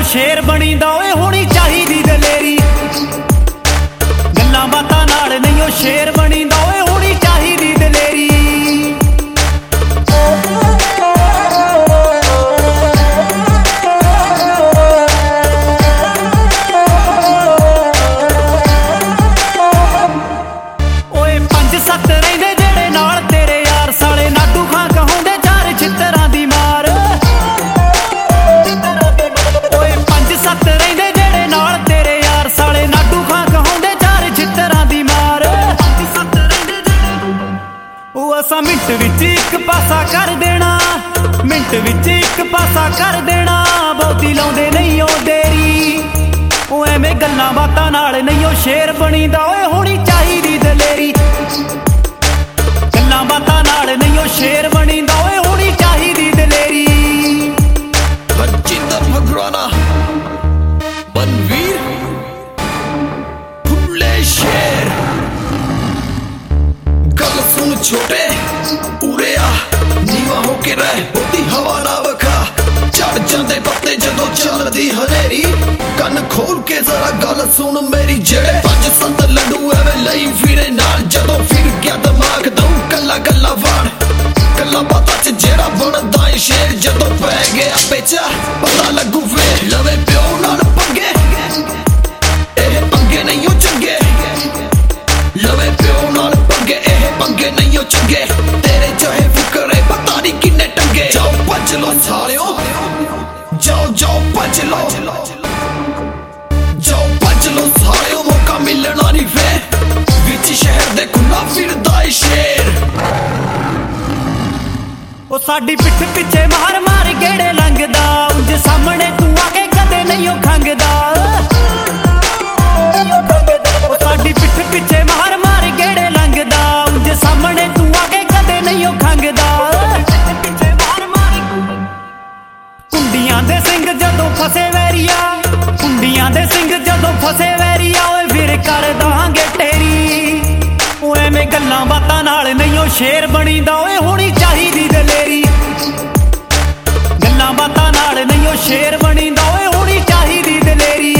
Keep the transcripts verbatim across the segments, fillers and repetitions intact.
शेर बनीदा ओए होनी चाहिदी दलेरी। गल्लां बातां नाल नहीं ओ शेर बनीदा ओए होनी चाहिदी दलेरी। असां मिंट विच इक पासा कर देना, मिंट विच इक पासा कर देना। बहुती लाउंदे नहीं ओ देरी, ओ एवें गल्लां बातां नाल नहीं ओ शेर बनीदा ओए होनी चाहिदी दलेरी। गल्लां बातां नाल नहीं ओ शेर बनीदा ओए होनी चाहिदी दलेरी। जिंदा भगवाना बनवीर फुल्ले शेर। गल सुन छोटे पूरे आ नीवा होके रह, बहुती हवा ना वखा। चढ़ जांदे पत्ते जदों चलदी हनेरी, कन खोल के जरा गल सुन मेरी। जेड़े पंज सत्त लड्डू एवें लई फिरे नाल, जदों फिर गया दिमाग दऊं कल्ला कल्ला वाड़। गल्लां बातां च जेड़ा बनदा ए शेर, जदों पै गया पेचा पता लगू फिर। लवे प्यो नाल पंगे एह पंगे नहीं ओ चंगे, लवे प्यो नाल पंगे एह पंगे नहीं ओ चंगे। तेरे चाहे फुकरे पता नहीं किन्ने टंगे। जाओ भज लो सालियो, जाओ जाओ भज लो, जाओ भज लो सालियो। मौका मिलना नहीं फिर, विच शहर दे खुला फिरदा ए शेर। ओ साडी पिठ पिछे मार मार गेड़े लंघदा, उंज सामने तू आके कदे नहीं ओ खंघदा। ओ साडी पिठ पिछे मार मार गेड़े लंघदा, उंज सामने तू आके कदे नहीं ओ खंघदा। कुंडियां दे सिंह जदों फसे वैरिया, कुंडियां दे सिंह जदों फसे वैरिया, ओए फिर कर दांगे टेरी। ओ एवें गल्लां बातां नाल नहीं ओ शेर बनीदा ओए होनी चाहिदी दलेरी। गल्लां बातां नाल नहीं ओ शेर बनीदा ओए होनी चाहिदी दलेरी।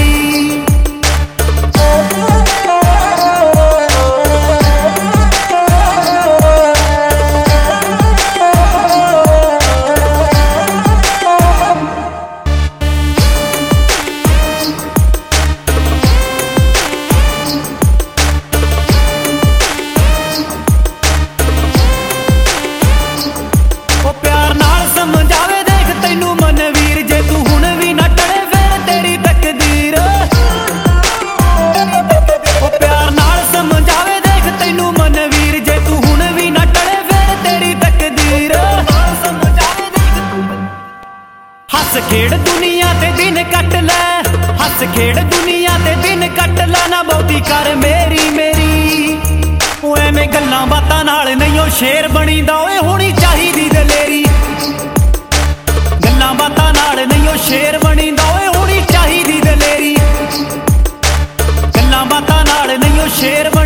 हस खेड़ दुनिया ते दिन कट लै, हस खेड़ दुनिया ते दिन कट लै। ना बहुती कर मेरी मेरी, ओ एवें गल्लां बातां नाल नहीं ओ शेर बनीदा ओए होनी चाहिदी दलेरी। गल्लां बातां नाल नहीं ओ शेर बनीदा ओए होनी चाहिदी दलेरी। गल्लां बातां नाल नहीं ओ शेर